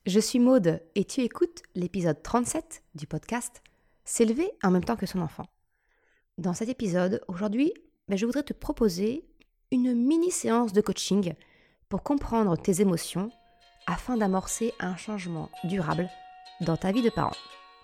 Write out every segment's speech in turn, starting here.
je suis Maude et tu écoutes l'épisode 37 du podcast « S'élever en même temps que son enfant ». Dans cet épisode, aujourd'hui, je voudrais te proposer une mini-séance de coaching pour comprendre tes émotions afin d'amorcer un changement durable dans ta vie de parent.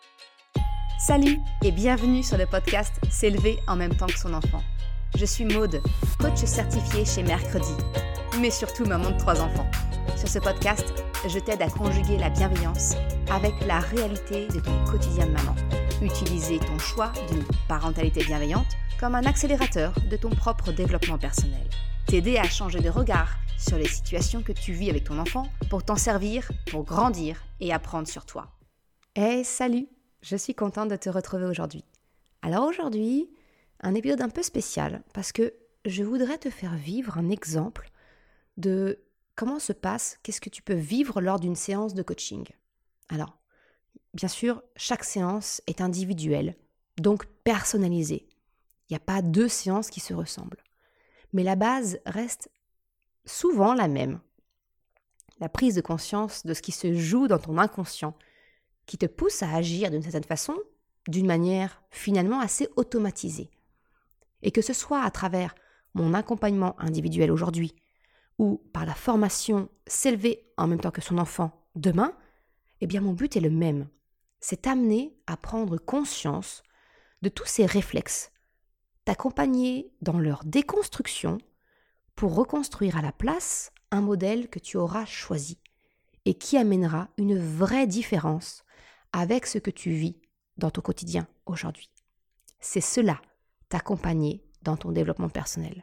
Salut et bienvenue sur le podcast « S'élever en même temps que son enfant ». Je suis Maude, coach certifiée chez Mercredi, mais surtout maman de 3 enfants. Sur ce podcast, je t'aide à conjuguer la bienveillance avec la réalité de ton quotidien de maman. Utiliser ton choix d'une parentalité bienveillante comme un accélérateur de ton propre développement personnel. T'aider à changer de regard sur les situations que tu vis avec ton enfant pour t'en servir, pour grandir et apprendre sur toi. Hey, salut! Je suis contente de te retrouver aujourd'hui. Alors aujourd'hui, un épisode un peu spécial parce que je voudrais te faire vivre un exemple de comment se passe, qu'est-ce que tu peux vivre lors d'une séance de coaching. Alors, bien sûr, chaque séance est individuelle, donc personnalisée. Il n'y a pas 2 séances qui se ressemblent. Mais la base reste souvent la même. La prise de conscience de ce qui se joue dans ton inconscient, qui te pousse à agir d'une certaine façon, d'une manière finalement assez automatisée. Et que ce soit à travers mon accompagnement individuel aujourd'hui, ou par la formation s'élever en même temps que son enfant demain, eh bien mon but est le même. C'est t'amener à prendre conscience de tous ces réflexes, t'accompagner dans leur déconstruction pour reconstruire à la place un modèle que tu auras choisi et qui amènera une vraie différence avec ce que tu vis dans ton quotidien aujourd'hui. C'est cela, t'accompagner dans ton développement personnel.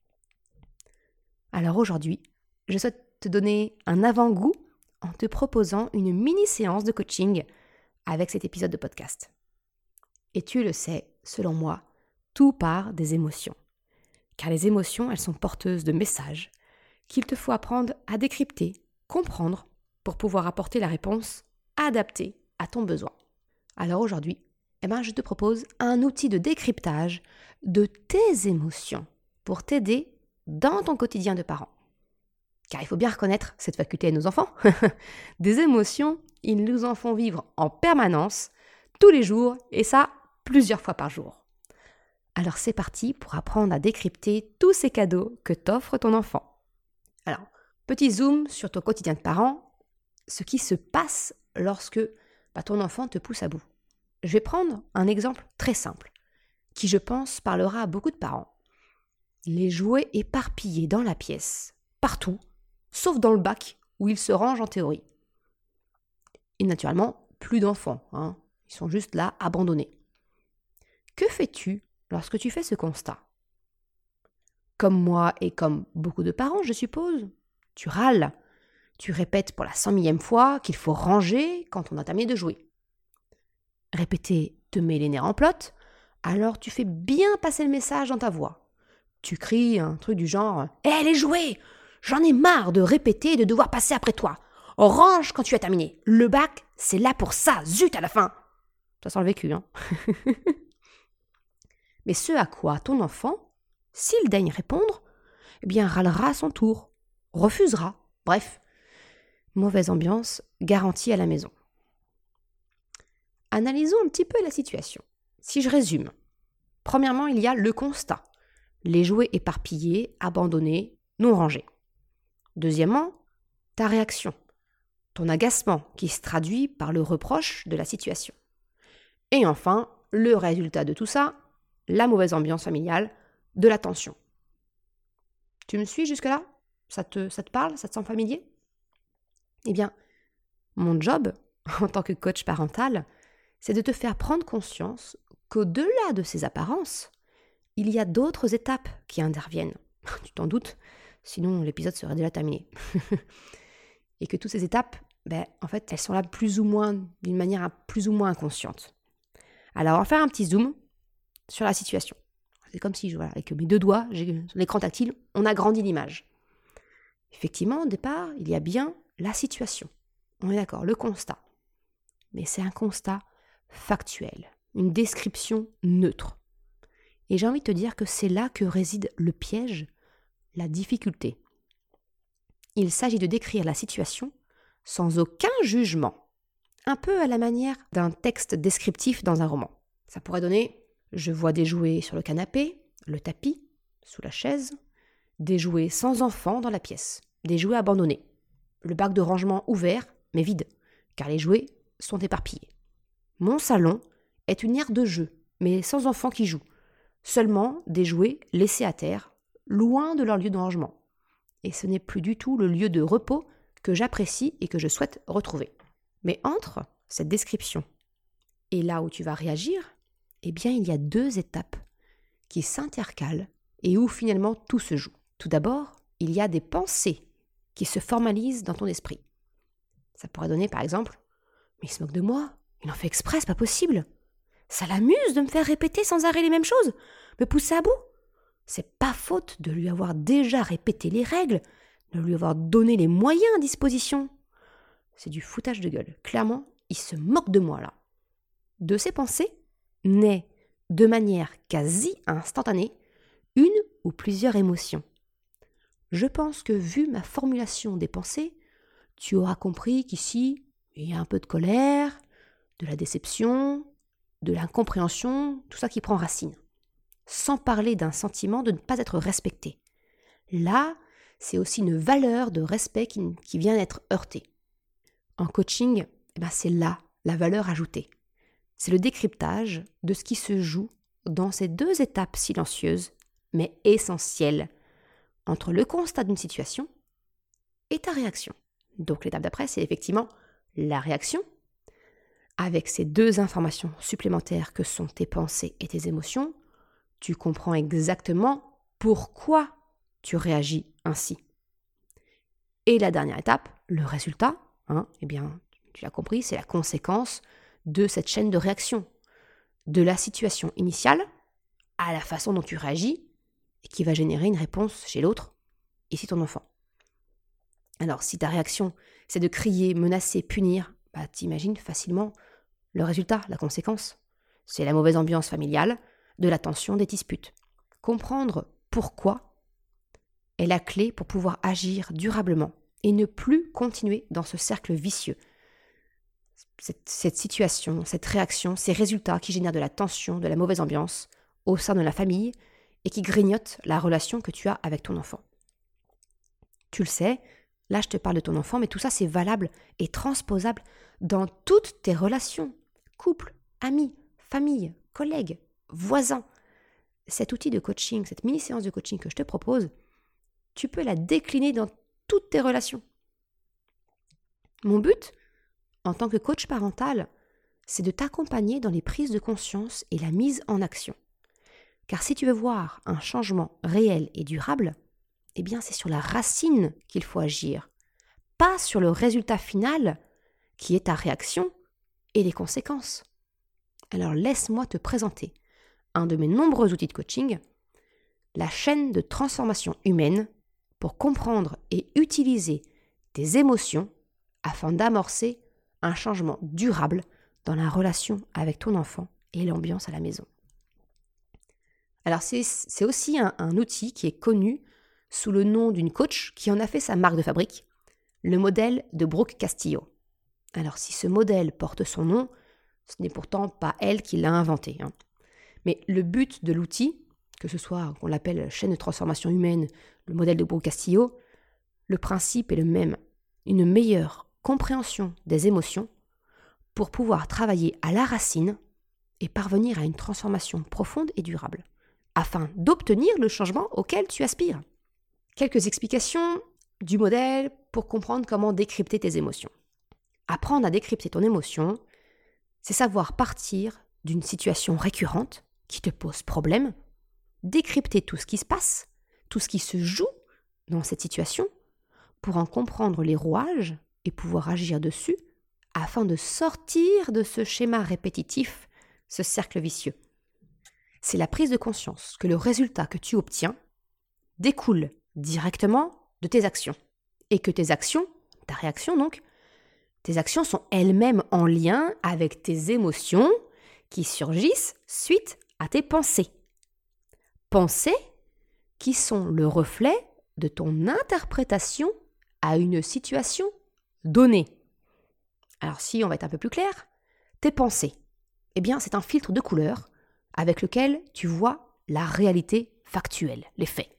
Alors aujourd'hui, je souhaite te donner un avant-goût en te proposant une mini-séance de coaching avec cet épisode de podcast. Et tu le sais, selon moi, tout part des émotions. Car les émotions, elles sont porteuses de messages qu'il te faut apprendre à décrypter, comprendre, pour pouvoir apporter la réponse adaptée à ton besoin. Alors aujourd'hui, je te propose un outil de décryptage de tes émotions pour t'aider dans ton quotidien de parent. Car il faut bien reconnaître cette faculté à nos enfants. Des émotions, ils nous en font vivre en permanence, tous les jours, et ça, plusieurs fois par jour. Alors c'est parti pour apprendre à décrypter tous ces cadeaux que t'offre ton enfant. Alors, petit zoom sur ton quotidien de parent, ce qui se passe lorsque ton enfant te pousse à bout. Je vais prendre un exemple très simple, qui je pense parlera à beaucoup de parents. Les jouets éparpillés dans la pièce, partout, sauf dans le bac où ils se rangent en théorie. Et naturellement, plus d'enfants, ils sont juste là, abandonnés. Que fais-tu lorsque tu fais ce constat ? Comme moi et comme beaucoup de parents, je suppose, tu râles. Tu répètes pour la 100e fois qu'il faut ranger quand on a terminé de jouer. Répéter te met les nerfs en plâtre, alors tu fais bien passer le message dans ta voix. Tu cries un truc du genre « Hé, les jouets, j'en ai marre de répéter et de devoir passer après toi. Range quand tu as terminé. Le bac, c'est là pour ça, zut à la fin !» Ça sent le vécu, Mais ce à quoi ton enfant, s'il daigne répondre, râlera à son tour, refusera. Bref, mauvaise ambiance garantie à la maison. Analysons un petit peu la situation. Si je résume, premièrement, il y a le constat. Les jouets éparpillés, abandonnés, non rangés. Deuxièmement, ta réaction, ton agacement qui se traduit par le reproche de la situation. Et enfin, le résultat de tout ça, la mauvaise ambiance familiale, de la tension. Tu me suis jusque-là ? Ça te parle ? Ça te semble familier ? Eh bien, mon job, en tant que coach parental, c'est de te faire prendre conscience qu'au-delà de ces apparences, il y a d'autres étapes qui interviennent. Tu t'en doutes, sinon l'épisode serait déjà terminé. Et que toutes ces étapes, en fait, elles sont là plus ou moins, d'une manière plus ou moins inconsciente. Alors, on va faire un petit zoom sur la situation. C'est comme si, avec mes 2 doigts, j'ai l'écran tactile, on agrandit l'image. Effectivement, au départ, il y a bien la situation. On est d'accord, le constat. Mais c'est un constat factuel, une description neutre. Et j'ai envie de te dire que c'est là que réside le piège, la difficulté. Il s'agit de décrire la situation sans aucun jugement. Un peu à la manière d'un texte descriptif dans un roman. Ça pourrait donner « Je vois des jouets sur le canapé, le tapis, sous la chaise, des jouets sans enfant dans la pièce, des jouets abandonnés, le bac de rangement ouvert mais vide, car les jouets sont éparpillés. Mon salon est une aire de jeu, mais sans enfants qui jouent, seulement des jouets laissés à terre, loin de leur lieu de rangement. Et ce n'est plus du tout le lieu de repos que j'apprécie et que je souhaite retrouver. » Mais entre cette description et là où tu vas réagir, eh bien il y a 2 étapes qui s'intercalent et où finalement tout se joue. Tout d'abord, il y a des pensées qui se formalisent dans ton esprit. Ça pourrait donner par exemple « Mais il se moque de moi, il en fait exprès, c'est pas possible. Ça l'amuse de me faire répéter sans arrêt les mêmes choses, me pousser à bout. C'est pas faute de lui avoir déjà répété les règles, de lui avoir donné les moyens à disposition. » C'est du foutage de gueule. Clairement, il se moque de moi là. De ces pensées naît de manière quasi instantanée une ou plusieurs émotions. Je pense que vu ma formulation des pensées, tu auras compris qu'ici, il y a un peu de colère, de la déception, de l'incompréhension, tout ça qui prend racine. Sans parler d'un sentiment de ne pas être respecté. Là, c'est aussi une valeur de respect qui vient d'être heurtée. En coaching, c'est là la valeur ajoutée. C'est le décryptage de ce qui se joue dans ces 2 étapes silencieuses, mais essentielles, entre le constat d'une situation et ta réaction. Donc l'étape d'après, c'est effectivement la réaction. Avec ces 2 informations supplémentaires que sont tes pensées et tes émotions, tu comprends exactement pourquoi tu réagis ainsi. Et la dernière étape, le résultat, tu l'as compris, c'est la conséquence de cette chaîne de réaction, de la situation initiale à la façon dont tu réagis et qui va générer une réponse chez l'autre, ici ton enfant. Alors si ta réaction, c'est de crier, menacer, punir, t'imagines facilement le résultat, la conséquence. C'est la mauvaise ambiance familiale, de la tension, des disputes. Comprendre pourquoi est la clé pour pouvoir agir durablement et ne plus continuer dans ce cercle vicieux. Cette situation, cette réaction, ces résultats qui génèrent de la tension, de la mauvaise ambiance au sein de la famille et qui grignotent la relation que tu as avec ton enfant. Tu le sais, là je te parle de ton enfant, mais tout ça c'est valable et transposable dans toutes tes relations, couple, amis, famille, collègues, voisins. Cet outil de coaching, cette mini-séance de coaching que je te propose, tu peux la décliner dans toutes tes relations. Mon but, en tant que coach parental, c'est de t'accompagner dans les prises de conscience et la mise en action. Car si tu veux voir un changement réel et durable, c'est sur la racine qu'il faut agir, pas sur le résultat final qui est ta réaction et les conséquences. Alors laisse-moi te présenter un de mes nombreux outils de coaching, la chaîne de transformation humaine pour comprendre et utiliser tes émotions afin d'amorcer un changement durable dans la relation avec ton enfant et l'ambiance à la maison. Alors c'est aussi un outil qui est connu sous le nom d'une coach qui en a fait sa marque de fabrique, le modèle de Brooke Castillo. Alors si ce modèle porte son nom, ce n'est pourtant pas elle qui l'a inventé. Mais le but de l'outil, que ce soit qu'on l'appelle chaîne de transformation humaine, le modèle de Brooke Castillo, le principe est le même, une meilleure compréhension des émotions pour pouvoir travailler à la racine et parvenir à une transformation profonde et durable, afin d'obtenir le changement auquel tu aspires. Quelques explications du modèle pour comprendre comment décrypter tes émotions. Apprendre à décrypter ton émotion, c'est savoir partir d'une situation récurrente qui te pose problème, décrypter tout ce qui se passe, tout ce qui se joue dans cette situation, pour en comprendre les rouages et pouvoir agir dessus afin de sortir de ce schéma répétitif, ce cercle vicieux. C'est la prise de conscience que le résultat que tu obtiens découle directement de tes actions et que tes actions, ta réaction donc, tes actions sont elles-mêmes en lien avec tes émotions qui surgissent suite à tes pensées. Pensées qui sont le reflet de ton interprétation à une situation donner. Alors si on va être un peu plus clair, tes pensées, eh bien c'est un filtre de couleur avec lequel tu vois la réalité factuelle, les faits.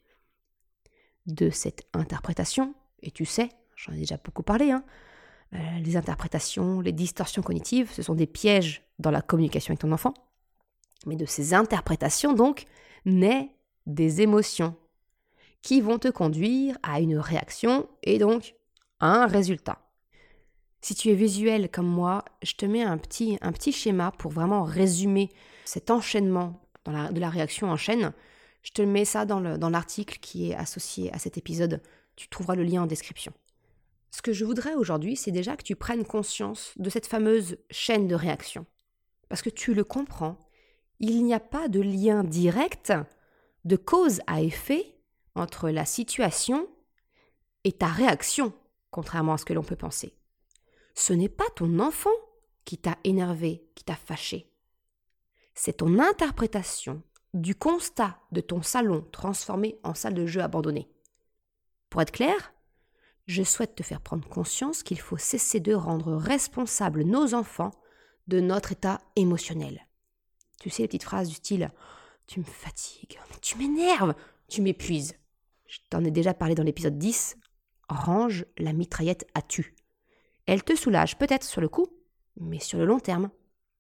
De cette interprétation, et tu sais, j'en ai déjà beaucoup parlé, les interprétations, les distorsions cognitives, ce sont des pièges dans la communication avec ton enfant. Mais de ces interprétations, donc, naissent des émotions qui vont te conduire à une réaction et donc à un résultat. Si tu es visuel comme moi, je te mets un petit schéma pour vraiment résumer cet enchaînement de la réaction en chaîne. Je te mets ça dans l'article qui est associé à cet épisode. Tu trouveras le lien en description. Ce que je voudrais aujourd'hui, c'est déjà que tu prennes conscience de cette fameuse chaîne de réaction. Parce que tu le comprends, il n'y a pas de lien direct, de cause à effet, entre la situation et ta réaction, contrairement à ce que l'on peut penser. Ce n'est pas ton enfant qui t'a énervé, qui t'a fâché. C'est ton interprétation du constat de ton salon transformé en salle de jeu abandonnée. Pour être clair, je souhaite te faire prendre conscience qu'il faut cesser de rendre responsables nos enfants de notre état émotionnel. Tu sais les petites phrases du style « tu me fatigues, tu m'énerves, tu m'épuises ». Je t'en ai déjà parlé dans l'épisode 10, « range la mitraillette à tu ». Elle te soulage peut-être sur le coup, mais sur le long terme,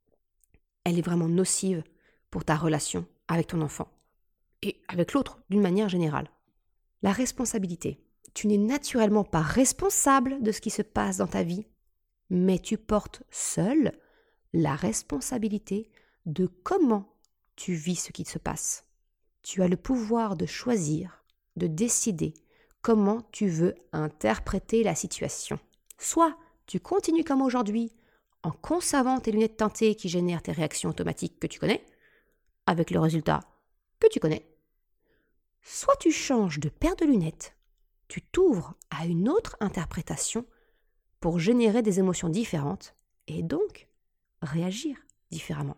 elle est vraiment nocive pour ta relation avec ton enfant et avec l'autre d'une manière générale. La responsabilité. Tu n'es naturellement pas responsable de ce qui se passe dans ta vie, mais tu portes seul la responsabilité de comment tu vis ce qui se passe. Tu as le pouvoir de choisir, de décider comment tu veux interpréter la situation. Soit tu continues comme aujourd'hui, en conservant tes lunettes teintées qui génèrent tes réactions automatiques que tu connais, avec le résultat que tu connais. Soit tu changes de paire de lunettes, tu t'ouvres à une autre interprétation pour générer des émotions différentes et donc réagir différemment.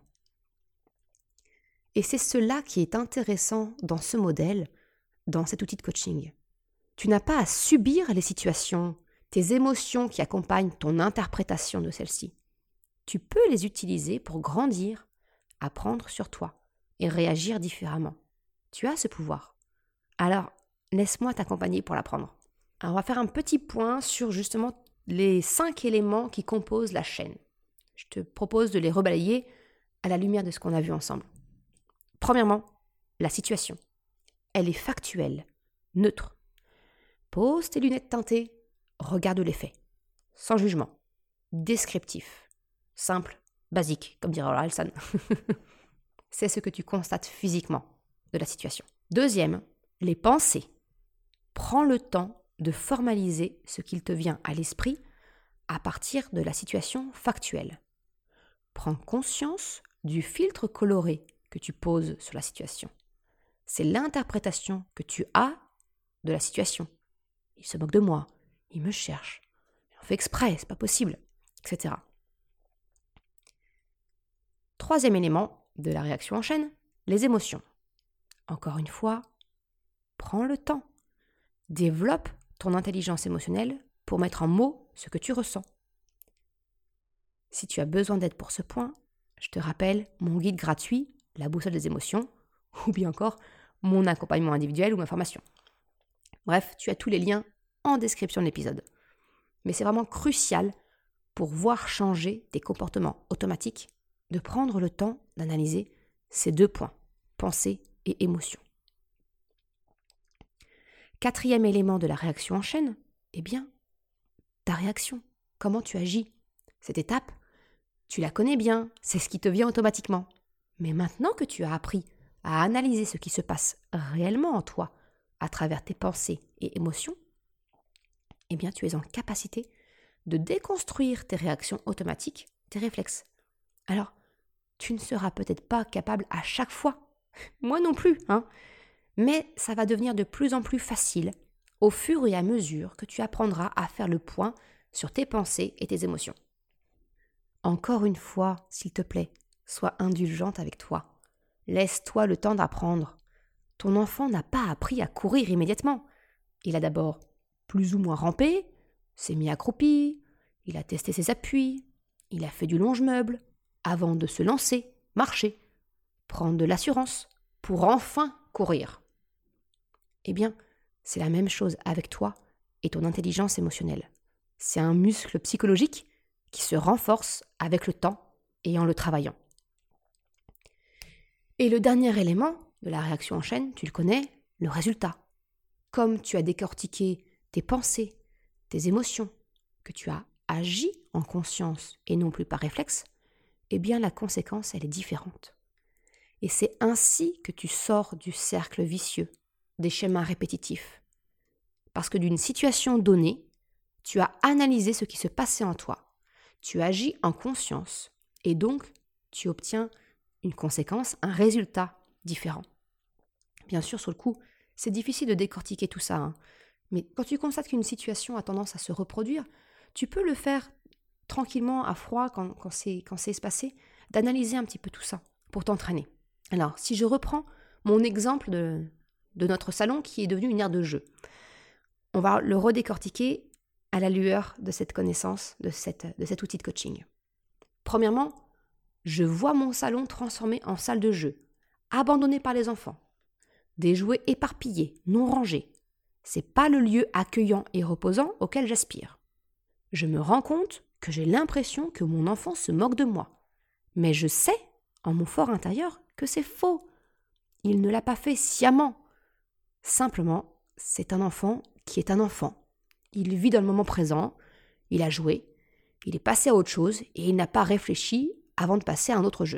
Et c'est cela qui est intéressant dans ce modèle, dans cet outil de coaching. Tu n'as pas à subir les situations, tes émotions qui accompagnent ton interprétation de celles-ci. Tu peux les utiliser pour grandir, apprendre sur toi et réagir différemment. Tu as ce pouvoir. Alors, laisse-moi t'accompagner pour l'apprendre. Alors, on va faire un petit point sur justement les 5 éléments qui composent la chaîne. Je te propose de les rebalayer à la lumière de ce qu'on a vu ensemble. Premièrement, la situation. Elle est factuelle, neutre. Pose tes lunettes teintées, regarde les faits. Sans jugement. Descriptif. Simple, basique, comme dirait Orelsan. C'est ce que tu constates physiquement de la situation. Deuxième, les pensées. Prends le temps de formaliser ce qu'il te vient à l'esprit à partir de la situation factuelle. Prends conscience du filtre coloré que tu poses sur la situation. C'est l'interprétation que tu as de la situation. Il se moque de moi, il me cherche, on fait exprès, c'est pas possible, etc. Troisième élément de la réaction en chaîne, les émotions. Encore une fois, prends le temps. Développe ton intelligence émotionnelle pour mettre en mots ce que tu ressens. Si tu as besoin d'aide pour ce point, je te rappelle mon guide gratuit, la boussole des émotions, ou bien encore mon accompagnement individuel ou ma formation. Bref, tu as tous les liens en description de l'épisode. Mais c'est vraiment crucial pour voir changer tes comportements automatiques, de prendre le temps d'analyser ces 2 points, pensée et émotion. Quatrième élément de la réaction en chaîne, eh bien, ta réaction, comment tu agis. Cette étape, tu la connais bien, c'est ce qui te vient automatiquement. Mais maintenant que tu as appris à analyser ce qui se passe réellement en toi, à travers tes pensées et émotions, eh bien, tu es en capacité de déconstruire tes réactions automatiques, tes réflexes. Alors, tu ne seras peut-être pas capable à chaque fois, moi non plus, mais ça va devenir de plus en plus facile au fur et à mesure que tu apprendras à faire le point sur tes pensées et tes émotions. Encore une fois, s'il te plaît, sois indulgente avec toi. Laisse-toi le temps d'apprendre. Ton enfant n'a pas appris à courir immédiatement. Il a d'abord plus ou moins rampé, s'est mis accroupi, il a testé ses appuis, il a fait du longe-meuble, avant de se lancer, marcher, prendre de l'assurance, pour enfin courir. Eh bien, c'est la même chose avec toi et ton intelligence émotionnelle. C'est un muscle psychologique qui se renforce avec le temps et en le travaillant. Et le dernier élément de la réaction en chaîne, tu le connais, le résultat. Comme tu as décortiqué tes pensées, tes émotions, que tu as agi en conscience et non plus par réflexe, eh bien la conséquence, elle est différente. Et c'est ainsi que tu sors du cercle vicieux, des schémas répétitifs. Parce que d'une situation donnée, tu as analysé ce qui se passait en toi, tu agis en conscience, et donc tu obtiens une conséquence, un résultat différent. Bien sûr, sur le coup, c'est difficile de décortiquer tout ça, mais quand tu constates qu'une situation a tendance à se reproduire, tu peux le faire tranquillement, à froid, quand c'est espacé, d'analyser un petit peu tout ça pour t'entraîner. Alors, si je reprends mon exemple de notre salon qui est devenu une aire de jeu, on va le redécortiquer à la lueur de cette connaissance, de cet outil de coaching. Premièrement, je vois mon salon transformé en salle de jeu, abandonné par les enfants. Des jouets éparpillés, non rangés. C'est pas le lieu accueillant et reposant auquel j'aspire. Je me rends compte que j'ai l'impression que mon enfant se moque de moi. Mais je sais, en mon fort intérieur, que c'est faux. Il ne l'a pas fait sciemment. Simplement, c'est un enfant qui est un enfant. Il vit dans le moment présent, il a joué, il est passé à autre chose et il n'a pas réfléchi avant de passer à un autre jeu.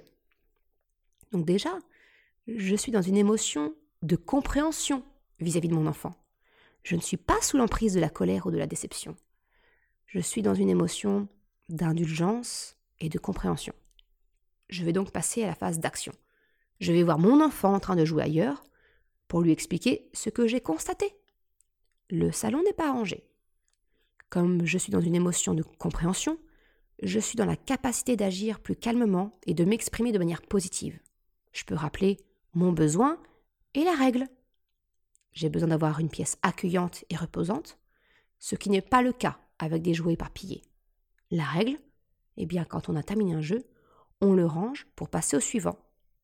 Donc déjà, je suis dans une émotion de compréhension vis-à-vis de mon enfant. Je ne suis pas sous l'emprise de la colère ou de la déception. Je suis dans une émotion d'indulgence et de compréhension. Je vais donc passer à la phase d'action. Je vais voir mon enfant en train de jouer ailleurs pour lui expliquer ce que j'ai constaté. Le salon n'est pas rangé. Comme je suis dans une émotion de compréhension, je suis dans la capacité d'agir plus calmement et de m'exprimer de manière positive. Je peux rappeler mon besoin et la règle. J'ai besoin d'avoir une pièce accueillante et reposante, ce qui n'est pas le cas avec des jouets éparpillés. La règle, eh bien, quand on a terminé un jeu, on le range pour passer au suivant.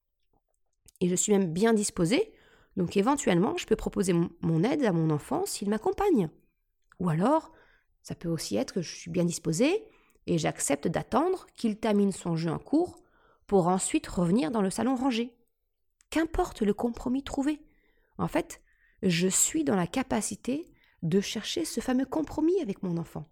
Et je suis même bien disposée, donc éventuellement, je peux proposer mon aide à mon enfant s'il m'accompagne. Ou alors, ça peut aussi être que je suis bien disposée et j'accepte d'attendre qu'il termine son jeu en cours pour ensuite revenir dans le salon rangé. Qu'importe le compromis trouvé. En fait, je suis dans la capacité de chercher ce fameux compromis avec mon enfant.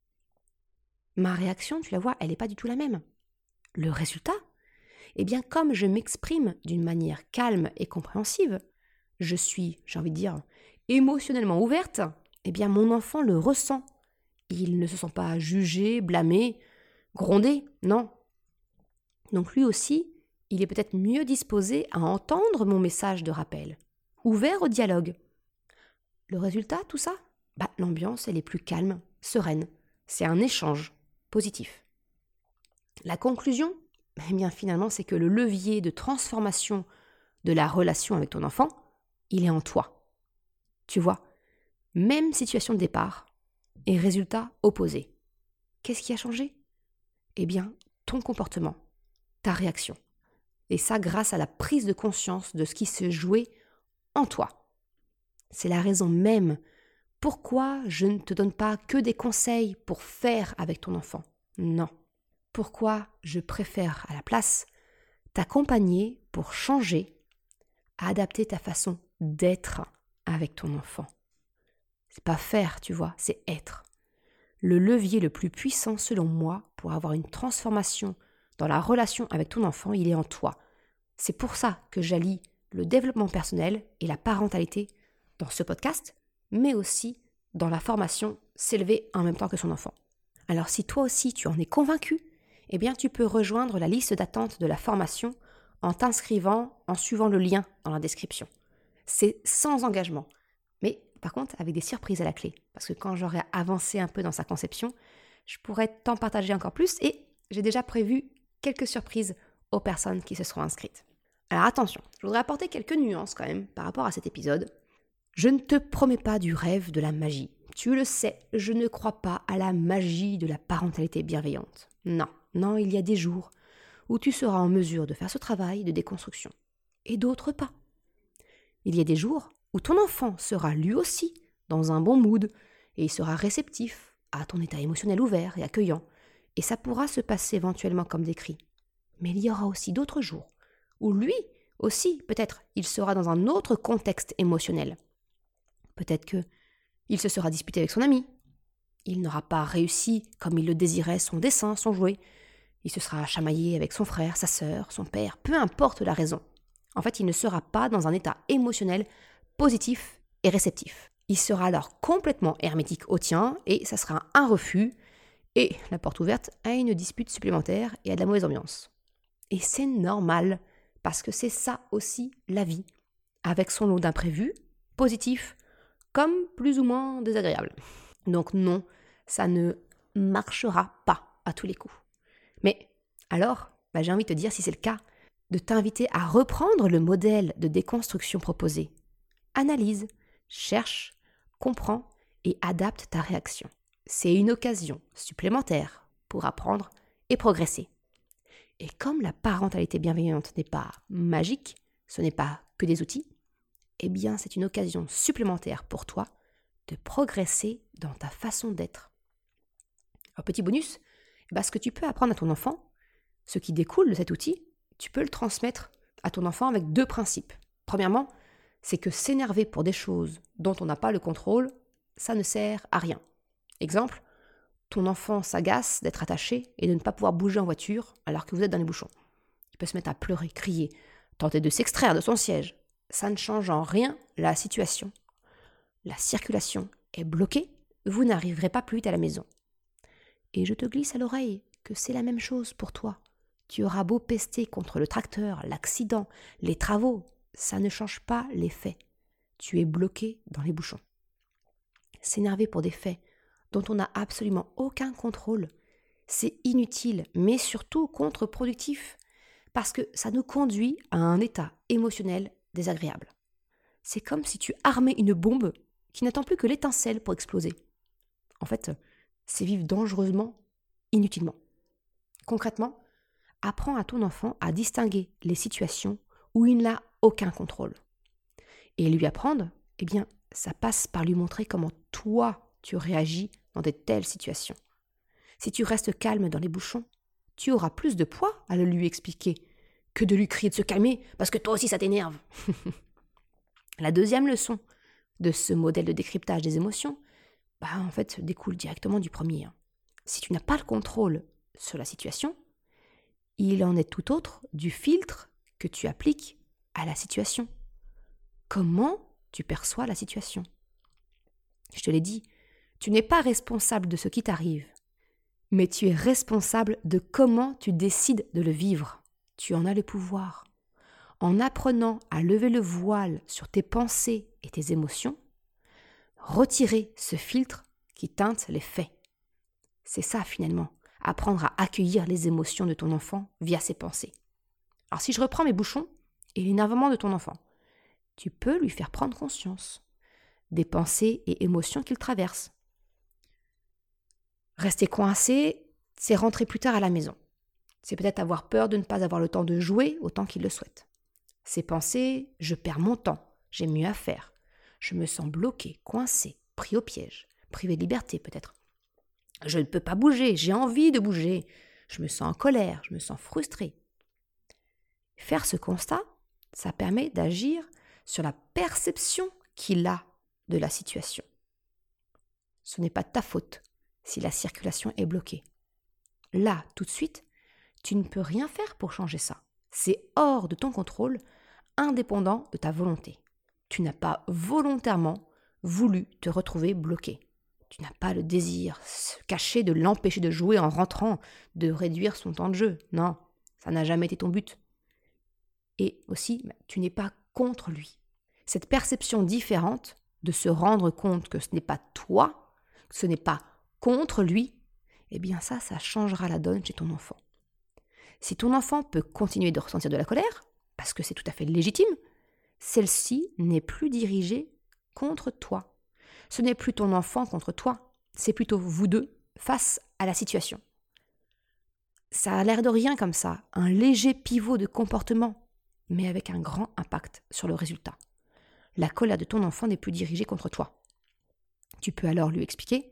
Ma réaction, tu la vois, elle n'est pas du tout la même. Le résultat, eh bien, comme je m'exprime d'une manière calme et compréhensive, je suis, j'ai envie de dire, émotionnellement ouverte, eh bien, mon enfant le ressent. Il ne se sent pas jugé, blâmé, grondé, non. Donc lui aussi, il est peut-être mieux disposé à entendre mon message de rappel, ouvert au dialogue. Le résultat, tout ça, l'ambiance, elle est plus calme, sereine. C'est un échange positif. La conclusion, eh bien finalement, c'est que le levier de transformation de la relation avec ton enfant, il est en toi. Tu vois, même situation de départ et résultat opposé. Qu'est-ce qui a changé ? Eh bien, ton comportement, ta réaction. Et ça grâce à la prise de conscience de ce qui se jouait en toi. C'est la raison même pourquoi je ne te donne pas que des conseils pour faire avec ton enfant. Non. Pourquoi je préfère à la place t'accompagner pour changer, adapter ta façon d'être avec ton enfant. C'est pas faire, tu vois, c'est être. Le levier le plus puissant selon moi pour avoir une transformation dans la relation avec ton enfant, il est en toi. C'est pour ça que j'allie le développement personnel et la parentalité dans ce podcast, mais aussi dans la formation S'élever en même temps que son enfant. Alors si toi aussi tu en es convaincu, eh bien tu peux rejoindre la liste d'attente de la formation en t'inscrivant, en suivant le lien dans la description. C'est sans engagement, mais par contre avec des surprises à la clé, parce que quand j'aurai avancé un peu dans sa conception, je pourrai t'en partager encore plus et j'ai déjà prévu quelques surprises aux personnes qui se seront inscrites. Alors attention, je voudrais apporter quelques nuances quand même par rapport à cet épisode. Je ne te promets pas du rêve, de la magie. Tu le sais, je ne crois pas à la magie de la parentalité bienveillante. Non, il y a des jours où tu seras en mesure de faire ce travail de déconstruction, et d'autres pas. Il y a des jours où ton enfant sera lui aussi dans un bon mood, et il sera réceptif à ton état émotionnel ouvert et accueillant, et ça pourra se passer éventuellement comme décrit. Mais il y aura aussi d'autres jours où lui aussi, peut-être, il sera dans un autre contexte émotionnel. Peut-être que il se sera disputé avec son ami. Il n'aura pas réussi comme il le désirait son dessin, son jouet. Il se sera chamaillé avec son frère, sa sœur, son père, peu importe la raison. En fait, il ne sera pas dans un état émotionnel positif et réceptif. Il sera alors complètement hermétique au tien et ça sera un refus et la porte ouverte à une dispute supplémentaire et à de la mauvaise ambiance. Et c'est normal, parce que c'est ça aussi la vie, avec son lot d'imprévus, positifs comme plus ou moins désagréables. Donc non, ça ne marchera pas à tous les coups. Mais alors, j'ai envie de te dire, si c'est le cas, de t'inviter à reprendre le modèle de déconstruction proposé. Analyse, cherche, comprends et adapte ta réaction. C'est une occasion supplémentaire pour apprendre et progresser. Et comme la parentalité bienveillante n'est pas magique, ce n'est pas que des outils, eh bien c'est une occasion supplémentaire pour toi de progresser dans ta façon d'être. Un petit bonus, ce que tu peux apprendre à ton enfant, ce qui découle de cet outil, tu peux le transmettre à ton enfant avec 2 principes. Premièrement, c'est que s'énerver pour des choses dont on n'a pas le contrôle, ça ne sert à rien. Exemple, ton enfant s'agace d'être attaché et de ne pas pouvoir bouger en voiture alors que vous êtes dans les bouchons. Il peut se mettre à pleurer, crier, tenter de s'extraire de son siège. Ça ne change en rien la situation. La circulation est bloquée, vous n'arriverez pas plus vite à la maison. Et je te glisse à l'oreille que c'est la même chose pour toi. Tu auras beau pester contre le tracteur, l'accident, les travaux, ça ne change pas les faits. Tu es bloqué dans les bouchons. S'énerver pour des faits dont on n'a absolument aucun contrôle, c'est inutile, mais surtout contre-productif, parce que ça nous conduit à un état émotionnel désagréable. C'est comme si tu armais une bombe qui n'attend plus que l'étincelle pour exploser. En fait, c'est vivre dangereusement, inutilement. Concrètement, apprends à ton enfant à distinguer les situations où il n'a aucun contrôle. Et lui apprendre, ça passe par lui montrer comment toi, tu réagis dans de telles situations. Si tu restes calme dans les bouchons, tu auras plus de poids à le lui expliquer que de lui crier de se calmer parce que toi aussi ça t'énerve. La deuxième leçon de ce modèle de décryptage des émotions, découle directement du premier. Si tu n'as pas le contrôle sur la situation, il en est tout autre du filtre que tu appliques à la situation. Comment tu perçois la situation? Je te l'ai dit, tu n'es pas responsable de ce qui t'arrive, mais tu es responsable de comment tu décides de le vivre. Tu en as le pouvoir. En apprenant à lever le voile sur tes pensées et tes émotions, retirer ce filtre qui teinte les faits. C'est ça finalement, apprendre à accueillir les émotions de ton enfant via ses pensées. Alors si je reprends mes bouchons et l'énervement de ton enfant, tu peux lui faire prendre conscience des pensées et émotions qu'il traverse. Rester coincé, c'est rentrer plus tard à la maison. C'est peut-être avoir peur de ne pas avoir le temps de jouer autant qu'il le souhaite. C'est penser « je perds mon temps, j'ai mieux à faire ». Je me sens bloqué, coincé, pris au piège, privé de liberté peut-être. Je ne peux pas bouger, j'ai envie de bouger. Je me sens en colère, je me sens frustré. Faire ce constat, ça permet d'agir sur la perception qu'il a de la situation. Ce n'est pas de ta faute si la circulation est bloquée. Là, tout de suite, tu ne peux rien faire pour changer ça. C'est hors de ton contrôle, indépendant de ta volonté. Tu n'as pas volontairement voulu te retrouver bloqué. Tu n'as pas le désir caché de l'empêcher de jouer en rentrant, de réduire son temps de jeu. Non, ça n'a jamais été ton but. Et aussi, tu n'es pas contre lui. Cette perception différente de se rendre compte que ce n'est pas toi, que ce n'est pas contre lui, ça changera la donne chez ton enfant. Si ton enfant peut continuer de ressentir de la colère, parce que c'est tout à fait légitime, celle-ci n'est plus dirigée contre toi. Ce n'est plus ton enfant contre toi, c'est plutôt vous deux face à la situation. Ça a l'air de rien comme ça, un léger pivot de comportement, mais avec un grand impact sur le résultat. La colère de ton enfant n'est plus dirigée contre toi. Tu peux alors lui expliquer,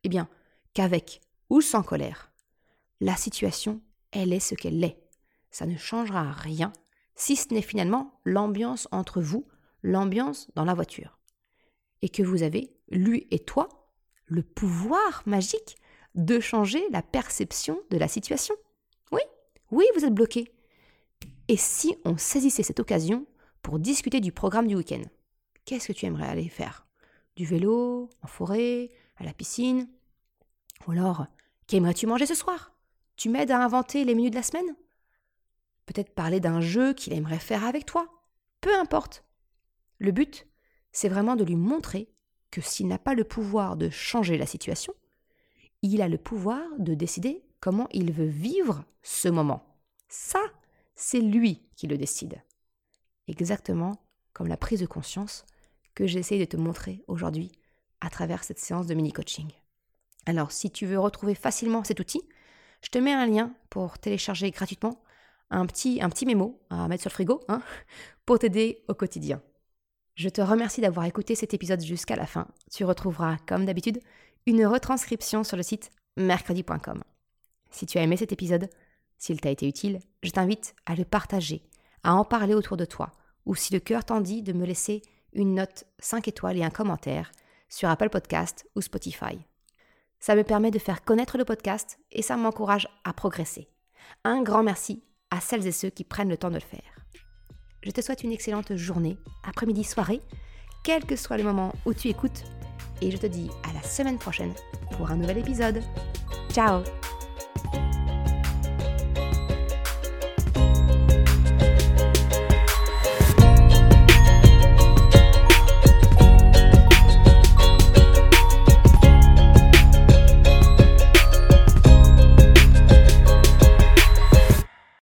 qu'avec ou sans colère, la situation, elle est ce qu'elle est. Ça ne changera rien, si ce n'est finalement l'ambiance entre vous, l'ambiance dans la voiture. Et que vous avez, lui et toi, le pouvoir magique de changer la perception de la situation. Oui, vous êtes bloqué. Et si on saisissait cette occasion pour discuter du programme du week-end? Qu'est-ce que tu aimerais aller faire? Du vélo, en forêt, à la piscine? Ou alors, qu'aimerais-tu manger ce soir? Tu m'aides à inventer les menus de la semaine? Peut-être parler d'un jeu qu'il aimerait faire avec toi? Peu importe. Le but, c'est vraiment de lui montrer que s'il n'a pas le pouvoir de changer la situation, il a le pouvoir de décider comment il veut vivre ce moment. Ça, c'est lui qui le décide. Exactement comme la prise de conscience que j'essaie de te montrer aujourd'hui à travers cette séance de mini-coaching. Alors, si tu veux retrouver facilement cet outil, je te mets un lien pour télécharger gratuitement un petit mémo à mettre sur le frigo pour t'aider au quotidien. Je te remercie d'avoir écouté cet épisode jusqu'à la fin. Tu retrouveras, comme d'habitude, une retranscription sur le site mercredi.com. Si tu as aimé cet épisode, s'il t'a été utile, je t'invite à le partager, à en parler autour de toi, ou si le cœur t'en dit, de me laisser une note 5 étoiles et un commentaire sur Apple Podcast ou Spotify. Ça me permet de faire connaître le podcast et ça m'encourage à progresser. Un grand merci à celles et ceux qui prennent le temps de le faire. Je te souhaite une excellente journée, après-midi, soirée, quel que soit le moment où tu écoutes, et je te dis à la semaine prochaine pour un nouvel épisode. Ciao!